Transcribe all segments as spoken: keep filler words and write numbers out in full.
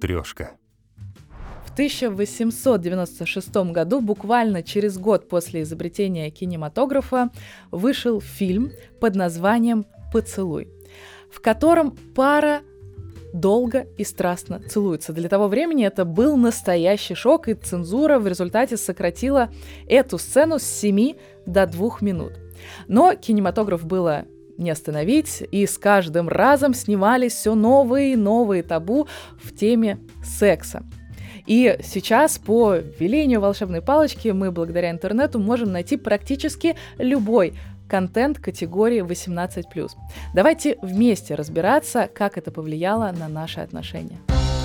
Трешка. В тысяча восемьсот девяносто шестом году, буквально через год после изобретения кинематографа, вышел фильм под названием «Поцелуй», в котором пара долго и страстно целуется. Для того времени это был настоящий шок, и цензура в результате сократила эту сцену с семи до двух минут. Но кинематограф было не остановить, и с каждым разом снимались все новые и новые табу в теме секса. И сейчас по велению волшебной палочки мы благодаря интернету можем найти практически любой контент категории восемнадцать плюс. Давайте вместе разбираться, как это повлияло на наши отношения.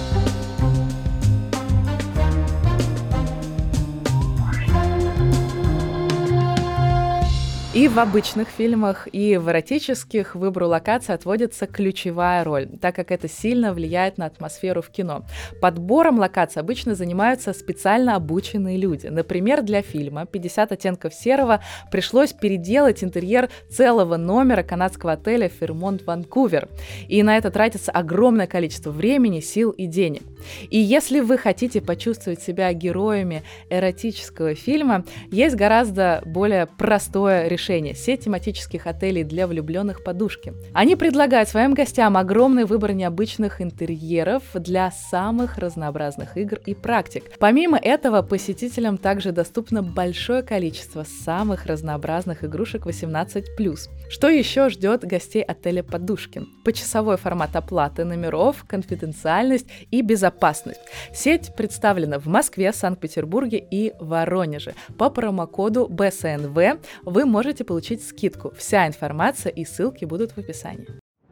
И в обычных фильмах, и в эротических выбору локации отводится ключевая роль, так как это сильно влияет на атмосферу в кино. Подбором локаций обычно занимаются специально обученные люди. Например, для фильма «пятьдесят оттенков серого» пришлось переделать интерьер целого номера канадского отеля Fairmont Vancouver. И на это тратится огромное количество времени, сил и денег. И если вы хотите почувствовать себя героями эротического фильма, есть гораздо более простое решение. Сеть тематических отелей для влюбленных «Подушки». Они предлагают своим гостям огромный выбор необычных интерьеров для самых разнообразных игр и практик. Помимо этого, посетителям также доступно большое количество самых разнообразных игрушек восемнадцать плюс. Что еще ждет гостей отеля «Подушки»? Почасовой формат оплаты номеров, конфиденциальность и безопасность. Сеть представлена в Москве, Санкт-Петербурге и Воронеже. По промокоду бэ эс эн вэ вы можете получить скидку. Вся информация и ссылки будут в описании.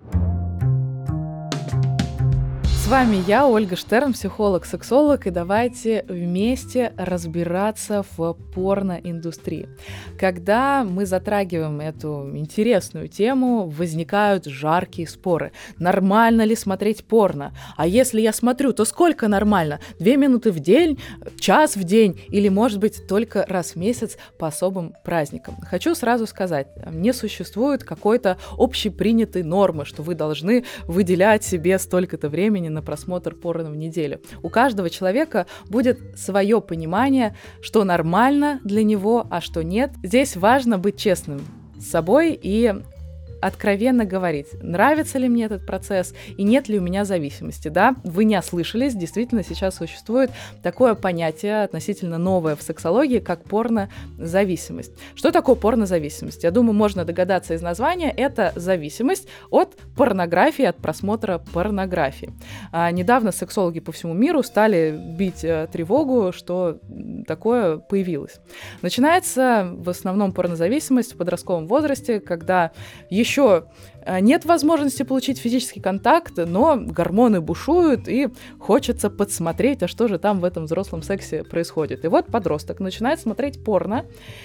С вами я, Ольга Штерн, психолог-сексолог, и давайте вместе разбираться в порноиндустрии. Когда мы затрагиваем эту интересную тему, возникают жаркие споры. Нормально ли смотреть порно? А если я смотрю, то сколько нормально? Две минуты в день, час в день или, может быть, только раз в месяц по особым праздникам? Хочу сразу сказать, не существует какой-то общепринятой нормы, что вы должны выделять себе столько-то времени на просмотр порно в неделю. У каждого человека будет свое понимание, что нормально для него, а что нет. Здесь важно быть честным с собой и откровенно говорить, нравится ли мне этот процесс и нет ли у меня зависимости. Да, вы не ослышались, действительно сейчас существует такое понятие, относительно новое в сексологии, как порнозависимость. Что такое порнозависимость? Я думаю, можно догадаться из названия, это зависимость от порнографии, от просмотра порнографии. А недавно сексологи по всему миру стали бить э, тревогу, что такое появилось. Начинается в основном порнозависимость в подростковом возрасте, когда еще Еще нет возможности получить физический контакт, но гормоны бушуют, и хочется подсмотреть, а что же там в этом взрослом сексе происходит. И вот подросток начинает смотреть порно,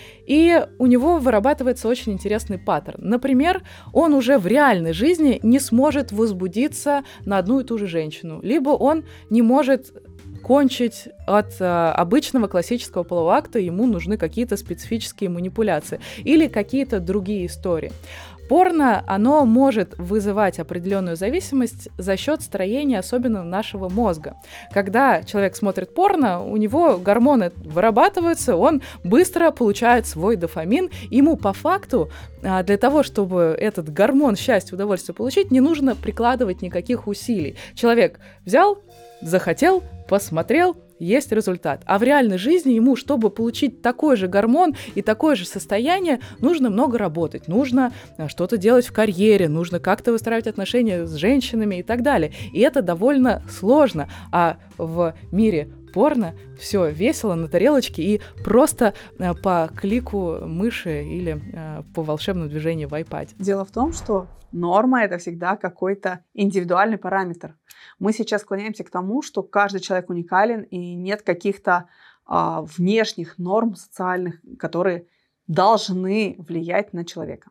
и у него вырабатывается очень интересный паттерн. Например, он уже в реальной жизни не сможет возбудиться на одну и ту же женщину, либо он не может кончить от э, обычного классического полового акта, ему нужны какие-то специфические манипуляции или какие-то другие истории. Порно, оно может вызывать определенную зависимость за счет строения, особенно нашего мозга. Когда человек смотрит порно, у него гормоны вырабатываются, он быстро получает свой дофамин. Ему по факту для того, чтобы этот гормон счастья, удовольствия получить, не нужно прикладывать никаких усилий. Человек взял, захотел, посмотрел, есть результат. А в реальной жизни ему, чтобы получить такой же гормон и такое же состояние, нужно много работать, нужно что-то делать в карьере, нужно как-то выстраивать отношения с женщинами и так далее. И это довольно сложно. А в мире порно все весело на тарелочке и просто по клику мыши или по волшебному движению в iPad. Дело в том, что норма — это всегда какой-то индивидуальный параметр. Мы сейчас склоняемся к тому, что каждый человек уникален, и нет каких-то а, внешних норм социальных, которые должны влиять на человека.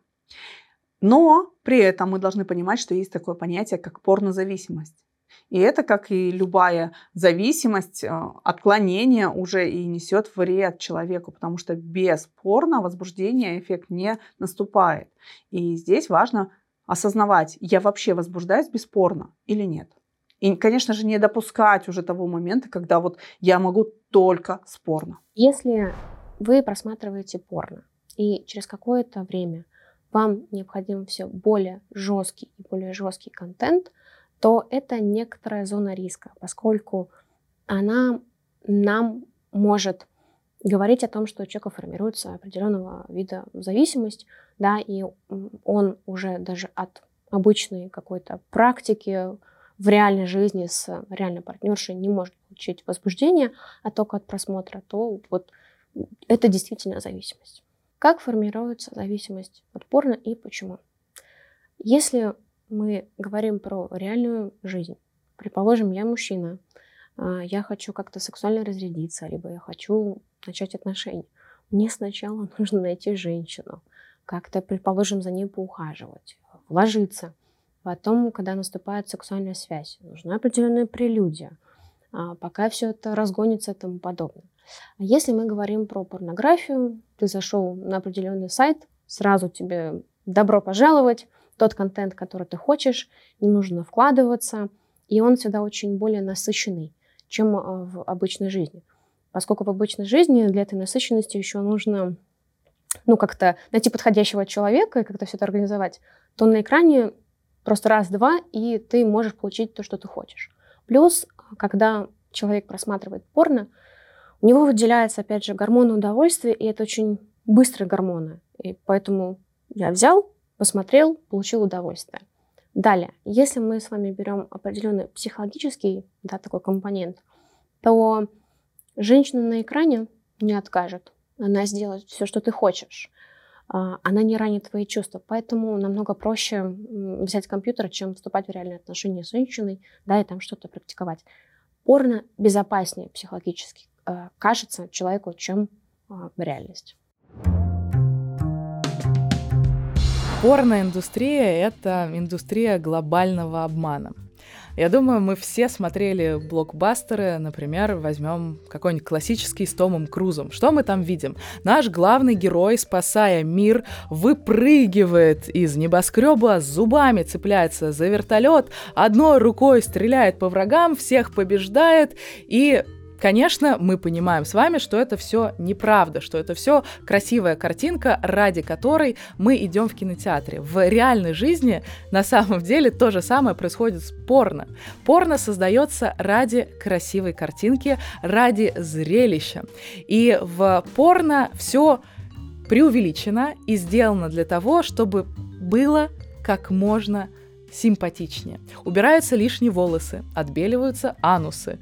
Но при этом мы должны понимать, что есть такое понятие, как порнозависимость. И это, как и любая зависимость, отклонение уже и несет вред человеку, потому что без порно возбуждения эффект не наступает. И здесь важно осознавать, я вообще возбуждаюсь без порно или нет. И, конечно же, не допускать уже того момента, когда вот я могу только с порно. Если вы просматриваете порно, и через какое-то время вам необходим все более жесткий и более жесткий контент, то это некоторая зона риска, поскольку она нам может говорить о том, что у человека формируется определенного вида зависимость, да, и он уже даже от обычной какой-то практики в реальной жизни с реальной партнершей не может получить возбуждение, а только от просмотра, то вот это действительно зависимость. Как формируется зависимость от порно и почему? Если мы говорим про реальную жизнь, предположим, я мужчина, я хочу как-то сексуально разрядиться, либо я хочу начать отношения. Мне сначала нужно найти женщину, как-то, предположим, за ней поухаживать, вложиться. Потом, когда наступает сексуальная связь, нужна определенная прелюдия, пока все это разгонится и тому подобное. А если мы говорим про порнографию, ты зашел на определенный сайт, сразу тебе добро пожаловать, тот контент, который ты хочешь, не нужно вкладываться, и он всегда очень более насыщенный, чем в обычной жизни. Поскольку в обычной жизни для этой насыщенности еще нужно ну, как-то найти подходящего человека и как-то все это организовать, то на экране просто раз-два, и ты можешь получить то, что ты хочешь. Плюс, когда человек просматривает порно, у него выделяется, опять же, гормон удовольствия, и это очень быстрые гормоны. И поэтому я взял, посмотрел, получил удовольствие. Далее, если мы с вами берем определенный психологический, да, такой компонент, то женщина на экране не откажет. Она сделает все, что ты хочешь. Она не ранит твои чувства. Поэтому намного проще взять компьютер, чем вступать в реальные отношения с женщиной, да, и там что-то практиковать. Порно безопаснее психологически кажется человеку, чем в реальности. Порноиндустрия – это индустрия глобального обмана. Я думаю, мы все смотрели блокбастеры, например, возьмем какой-нибудь классический с Томом Крузом. Что мы там видим? Наш главный герой, спасая мир, выпрыгивает из небоскреба, зубами цепляется за вертолет, одной рукой стреляет по врагам, всех побеждает и... Конечно, мы понимаем с вами, что это все неправда, что это все красивая картинка, ради которой мы идем в кинотеатре. В реальной жизни на самом деле то же самое происходит с порно. Порно создается ради красивой картинки, ради зрелища. И в порно все преувеличено и сделано для того, чтобы было как можно симпатичнее. Убираются лишние волосы, отбеливаются анусы,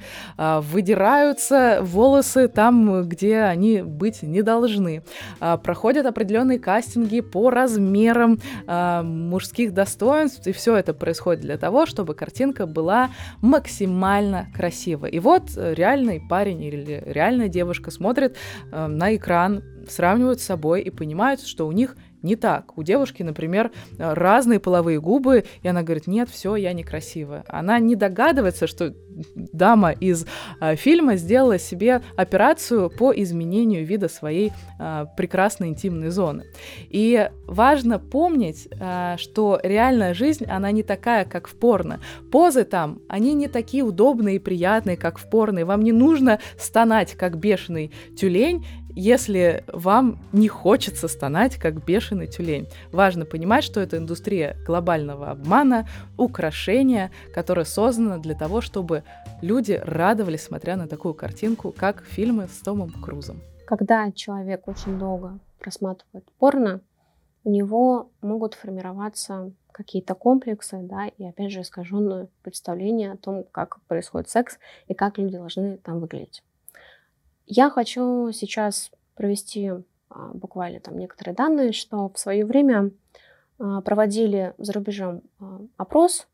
выдираются волосы там, где они быть не должны. Проходят определенные кастинги по размерам мужских достоинств, и все это происходит для того, чтобы картинка была максимально красивой. И вот реальный парень или реальная девушка смотрит на экран, сравнивают с собой и понимают, что у них не так. У девушки, например, разные половые губы, и она говорит: нет, все, я некрасивая. Она не догадывается, что дама из а, фильма сделала себе операцию по изменению вида своей а, прекрасной интимной зоны. И важно помнить, а, что реальная жизнь, она не такая, как в порно. Позы там, они не такие удобные и приятные, как в порно. И вам не нужно стонать, как бешеный тюлень, если вам не хочется стонать, как бешеный тюлень. Важно понимать, что это индустрия глобального обмана, украшения, которая создана для того, чтобы люди радовались, смотря на такую картинку, как фильмы с Томом Крузом. Когда человек очень долго просматривает порно, у него могут формироваться какие-то комплексы, да, и опять же искаженное представление о том, как происходит секс и как люди должны там выглядеть. Я хочу сейчас провести а, буквально там некоторые данные, что в свое время а, проводили за рубежом а, опрос,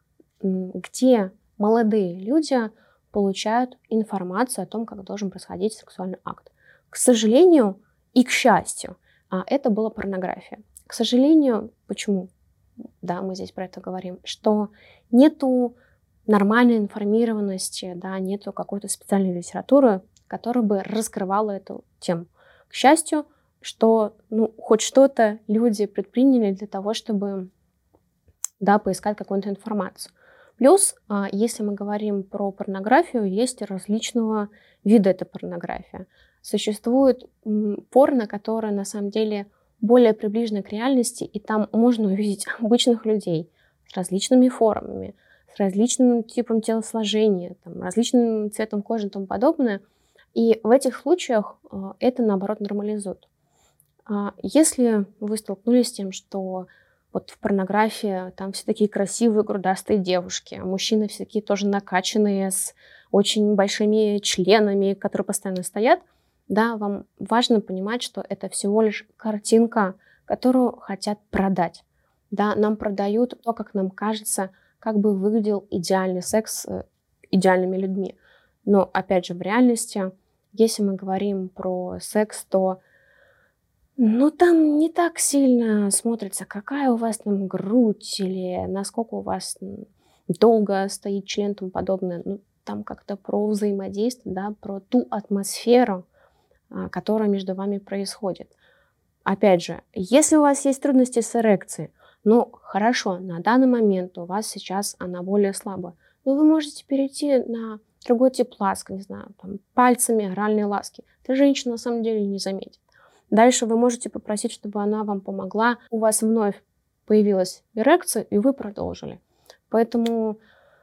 где молодые люди получают информацию о том, как должен происходить сексуальный акт. К сожалению и к счастью, а, это была порнография. К сожалению, почему? Да, мы здесь про это говорим, что нету нормальной информированности, да, нету какой-то специальной литературы, которая бы раскрывала эту тему. К счастью, что ну, хоть что-то люди предприняли для того, чтобы да, поискать какую-то информацию. Плюс, а, если мы говорим про порнографию, есть различного вида эта порнография. Существует м, порно, которое на самом деле более приближено к реальности, и там можно увидеть обычных людей с различными формами, с различным типом телосложения, там, различным цветом кожи и тому подобное. И в этих случаях а, это, наоборот, нормализует. А, Если вы столкнулись с тем, что вот в порнографии там все такие красивые, грудастые девушки, а мужчины все такие тоже накачанные, с очень большими членами, которые постоянно стоят, да, вам важно понимать, что это всего лишь картинка, которую хотят продать. Да, нам продают то, как нам кажется, как бы выглядел идеальный секс с идеальными людьми. Но, опять же, в реальности, если мы говорим про секс, то ну, там не так сильно смотрится, какая у вас там грудь или насколько у вас м, долго стоит член и тому подобное. Ну, там как-то про взаимодействие, да, про ту атмосферу, а, которая между вами происходит. Опять же, если у вас есть трудности с эрекцией, ну, хорошо, на данный момент у вас сейчас она более слабая, но вы можете перейти на другой тип ласк, не знаю, там, пальцами, оральные ласки. Это женщина на самом деле не заметит. Дальше вы можете попросить, чтобы она вам помогла. У вас вновь появилась эрекция, и вы продолжили. Поэтому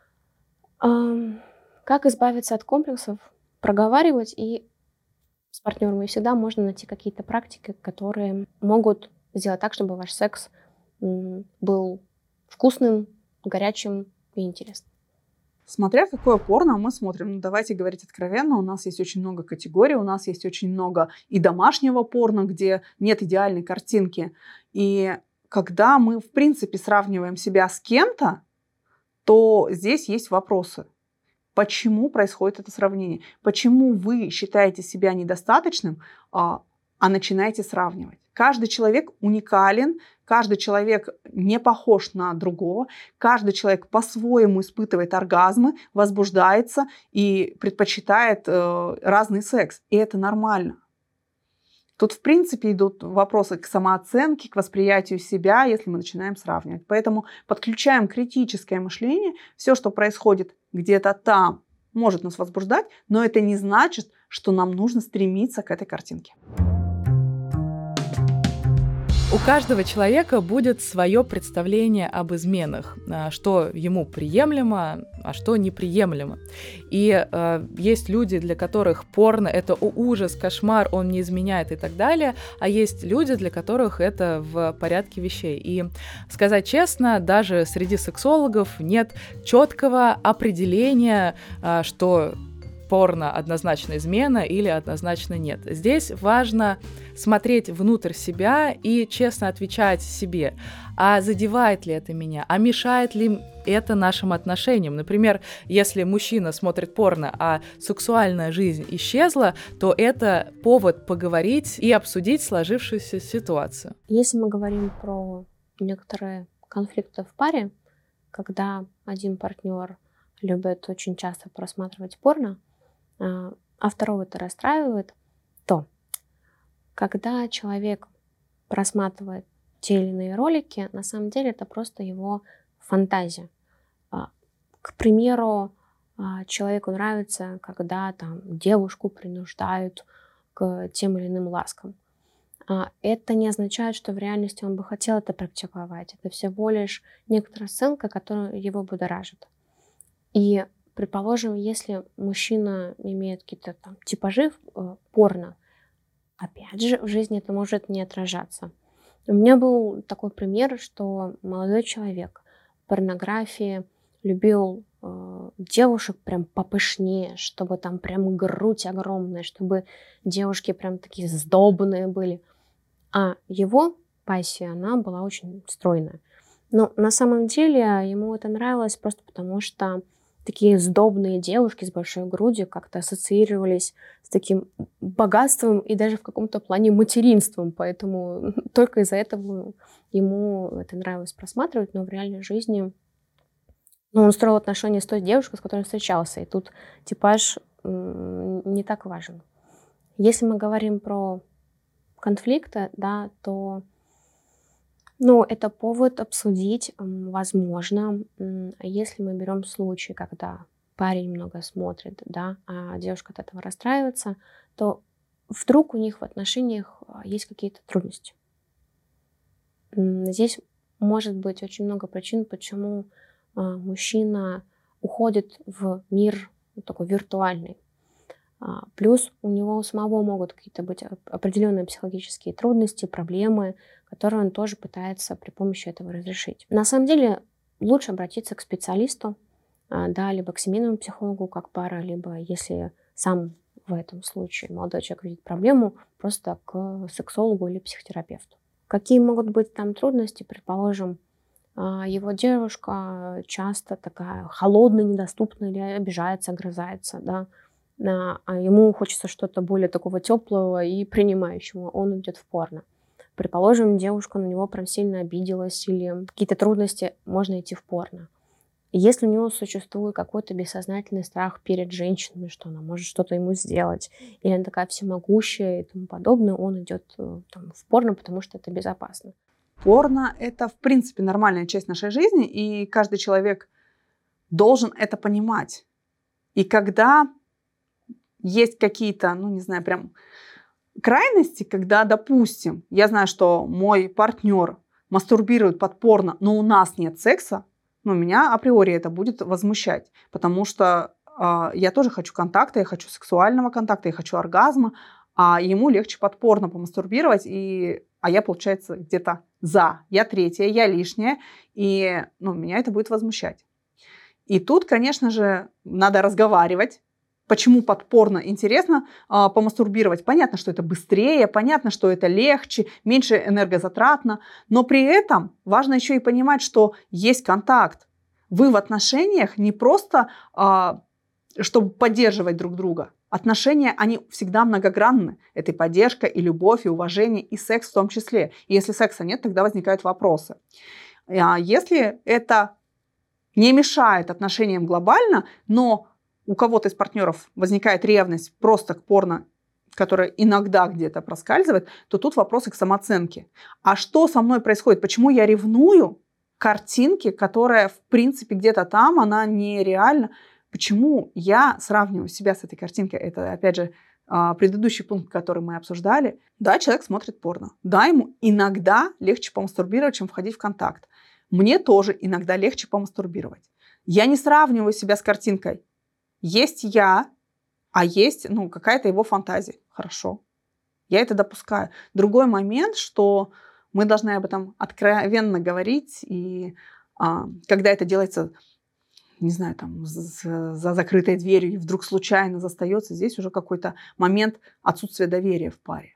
ам, как избавиться от комплексов? Проговаривать, и с партнером и всегда можно найти какие-то практики, которые могут сделать так, чтобы ваш секс м, был вкусным, горячим и интересным. Смотря какое порно мы смотрим, ну давайте говорить откровенно, у нас есть очень много категорий, у нас есть очень много и домашнего порно, где нет идеальной картинки. И когда мы, в принципе, сравниваем себя с кем-то, то здесь есть вопросы. Почему происходит это сравнение? Почему вы считаете себя недостаточным, а, а начинаете сравнивать? Каждый человек уникален, каждый человек не похож на другого, каждый человек по-своему испытывает оргазмы, возбуждается и предпочитает э, разный секс. И это нормально. Тут, в принципе, идут вопросы к самооценке, к восприятию себя, если мы начинаем сравнивать. Поэтому подключаем критическое мышление. Все, что происходит где-то там, может нас возбуждать, но это не значит, что нам нужно стремиться к этой картинке. У каждого человека будет свое представление об изменах, а, что ему приемлемо, а что неприемлемо. И э, есть люди, для которых порно — это о, ужас, кошмар, он не изменяет и так далее, а есть люди, для которых это в порядке вещей. И сказать честно, даже среди сексологов нет четкого определения, э, что порно однозначно измена или однозначно нет. Здесь важно смотреть внутрь себя и честно отвечать себе, а задевает ли это меня, а мешает ли это нашим отношениям. Например, если мужчина смотрит порно, а сексуальная жизнь исчезла, то это повод поговорить и обсудить сложившуюся ситуацию. Если мы говорим про некоторые конфликты в паре, когда один партнер любит очень часто просматривать порно, а второго это расстраивает, то когда человек просматривает те или иные ролики, на самом деле это просто его фантазия. К примеру, человеку нравится, когда там девушку принуждают к тем или иным ласкам. Это не означает, что в реальности он бы хотел это практиковать. Это всего лишь некоторая сценка, которая его будоражит. И предположим, если мужчина имеет какие-то там типажи э, порно, опять же, в жизни это может не отражаться. У меня был такой пример, что молодой человек в порнографии любил э, девушек прям попышнее, чтобы там прям грудь огромная, чтобы девушки прям такие сдобные были. А его пассия, она была очень стройная. Но на самом деле ему это нравилось просто потому, что такие сдобные девушки с большой грудью как-то ассоциировались с таким богатством и даже в каком-то плане материнством. Поэтому только из-за этого ему это нравилось просматривать, но в реальной жизни ну, он строил отношения с той девушкой, с которой встречался. И тут типаж не так важен. Если мы говорим про конфликты, да, то Ну, это повод обсудить, м, возможно, м, если мы берем случай, когда парень много смотрит, да, а девушка от этого расстраивается, то вдруг у них в отношениях а, есть какие-то трудности. М, Здесь может быть очень много причин, почему а, мужчина уходит в мир ну, такой виртуальный. А, Плюс у него у самого могут какие-то быть оп- определенные психологические трудности, проблемы, которые он тоже пытается при помощи этого разрешить. На самом деле лучше обратиться к специалисту, а, да, либо к семейному психологу как пара, либо если сам в этом случае молодой человек видит проблему, просто к сексологу или психотерапевту. Какие могут быть там трудности? Предположим, а, его девушка часто такая холодная, недоступная или обижается, огрызается, да, а а ему хочется что-то более такого теплого и принимающего. Он идет в порно. Предположим, девушка на него прям сильно обиделась или какие-то трудности, можно идти в порно. Если у него существует какой-то бессознательный страх перед женщинами, что она может что-то ему сделать, или она такая всемогущая и тому подобное, он идет э, там, в порно, потому что это безопасно. Порно — это, в принципе, нормальная часть нашей жизни, и каждый человек должен это понимать. И когда есть какие-то, ну, не знаю, прям крайности, когда, допустим, я знаю, что мой партнер мастурбирует под порно, но у нас нет секса, ну, меня априори это будет возмущать, потому что а, я тоже хочу контакта, я хочу сексуального контакта, я хочу оргазма, а ему легче под порно помастурбировать, и, а я, получается, где-то за, я третья, я лишняя, и ну, меня это будет возмущать. И тут, конечно же, надо разговаривать. Почему под порно интересно а, помастурбировать? Понятно, что это быстрее, понятно, что это легче, меньше энергозатратно, но при этом важно еще и понимать, что есть контакт. Вы в отношениях не просто, а, чтобы поддерживать друг друга. Отношения, они всегда многогранны. Это и поддержка, и любовь, и уважение, и секс в том числе. И если секса нет, тогда возникают вопросы. А если это не мешает отношениям глобально, но у кого-то из партнеров возникает ревность просто к порно, которая иногда где-то проскальзывает, то тут вопросы к самооценке. А что со мной происходит? Почему я ревную к картинке, которая, в принципе, где-то там, она нереальна? Почему я сравниваю себя с этой картинкой? Это, опять же, а, предыдущий пункт, который мы обсуждали. Да, человек смотрит порно. Да, ему иногда легче помастурбировать, чем входить в контакт. Мне тоже иногда легче помастурбировать. Я не сравниваю себя с картинкой. Есть я, а есть ну, какая-то его фантазия. Хорошо. Я это допускаю. Другой момент, что мы должны об этом откровенно говорить. И а, когда это делается, не знаю, там, за, за закрытой дверью и вдруг случайно застается, здесь уже какой-то момент отсутствия доверия в паре.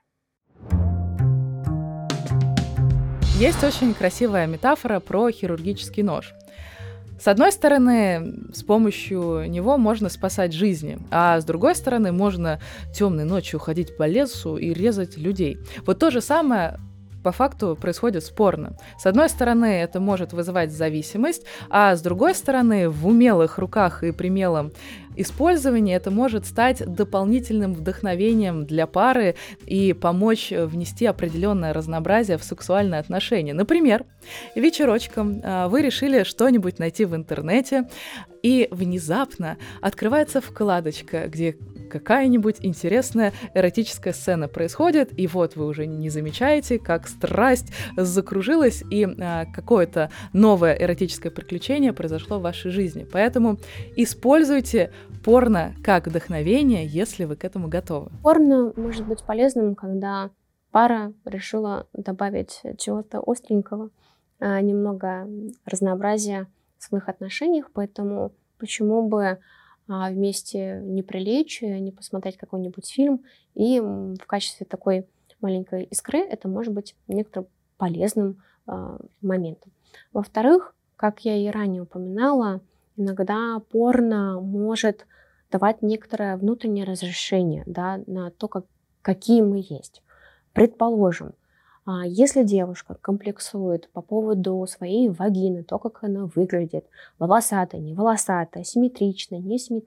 Есть очень красивая метафора про хирургический нож. С одной стороны, с помощью него можно спасать жизни, а с другой стороны, можно темной ночью ходить по лесу и резать людей. Вот то же самое по факту происходит с порно. С одной стороны, это может вызывать зависимость, а с другой стороны, в умелых руках и при умелом использовании это может стать дополнительным вдохновением для пары и помочь внести определенное разнообразие в сексуальные отношения. Например, вечерочком вы решили что-нибудь найти в интернете, и внезапно открывается вкладочка, где какая-нибудь интересная эротическая сцена происходит, и вот вы уже не замечаете, как страсть закружилась, и а, какое-то новое эротическое приключение произошло в вашей жизни. Поэтому используйте порно как вдохновение, если вы к этому готовы. Порно может быть полезным, когда пара решила добавить чего-то остренького, а, немного разнообразия в своих отношениях, поэтому почему бы а, вместе не прилечь, не посмотреть какой-нибудь фильм, и м, в качестве такой маленькой искры это может быть некоторым полезным а, моментом. Во-вторых, как я и ранее упоминала, иногда порно может давать некоторое внутреннее разрешение, да, на то, как, какие мы есть. Предположим, а, если девушка комплексует по поводу своей вагины, то, как она выглядит, волосатая, не волосатая, симметричная,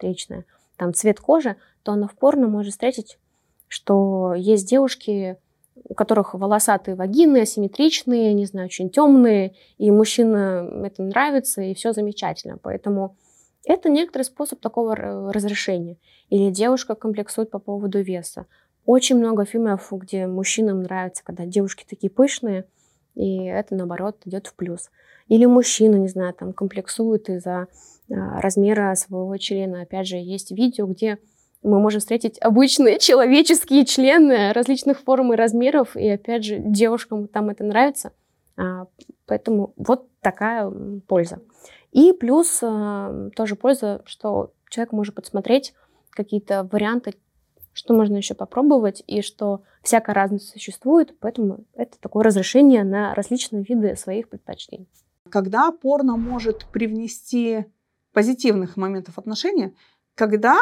несимметричная, там цвет кожи, то она в порно может встретить, что есть девушки у которых волосатые вагины, асимметричные, не знаю, очень темные, и мужчинам это нравится, и все замечательно. Поэтому это некоторый способ такого разрешения. Или девушка комплексует по поводу веса. Очень много фильмов, где мужчинам нравится, когда девушки такие пышные, и это, наоборот, идет в плюс. Или мужчина, не знаю, там комплексует из-за а, размера своего члена. Опять же, есть видео, где мы можем встретить обычные человеческие члены различных форм и размеров, и, опять же, девушкам там это нравится. А, поэтому вот такая польза. И плюс а, тоже польза, что человек может подсмотреть какие-то варианты, что можно еще попробовать, и что всякая разность существует, поэтому это такое разрешение на различные виды своих предпочтений. Когда порно может привнести позитивных моментов отношения, когда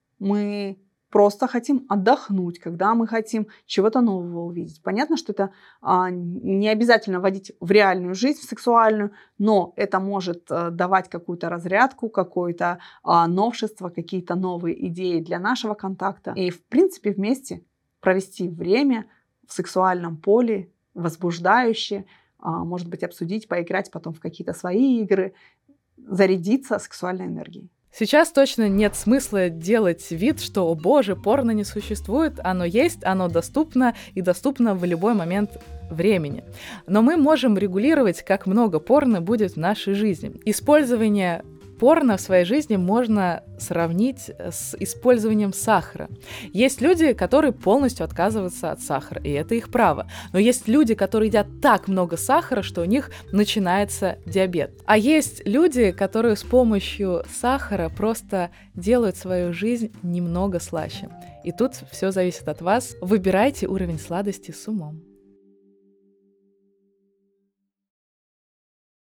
мы просто хотим отдохнуть, когда мы хотим чего-то нового увидеть. Понятно, что это а, не обязательно вводить в реальную жизнь, в сексуальную, но это может а, давать какую-то разрядку, какое-то а, новшество, какие-то новые идеи для нашего контакта. И, в принципе, вместе провести время в сексуальном поле, возбуждающе, а, может быть, обсудить, поиграть потом в какие-то свои игры, зарядиться сексуальной энергией. Сейчас точно нет смысла делать вид, что, о боже, порно не существует, оно есть, оно доступно и доступно в любой момент времени. Но мы можем регулировать, как много порно будет в нашей жизни. Использование порно в своей жизни можно сравнить с использованием сахара. Есть люди, которые полностью отказываются от сахара, и это их право. Но есть люди, которые едят так много сахара, что у них начинается диабет. А есть люди, которые с помощью сахара просто делают свою жизнь немного слаще. И тут все зависит от вас. Выбирайте уровень сладости с умом.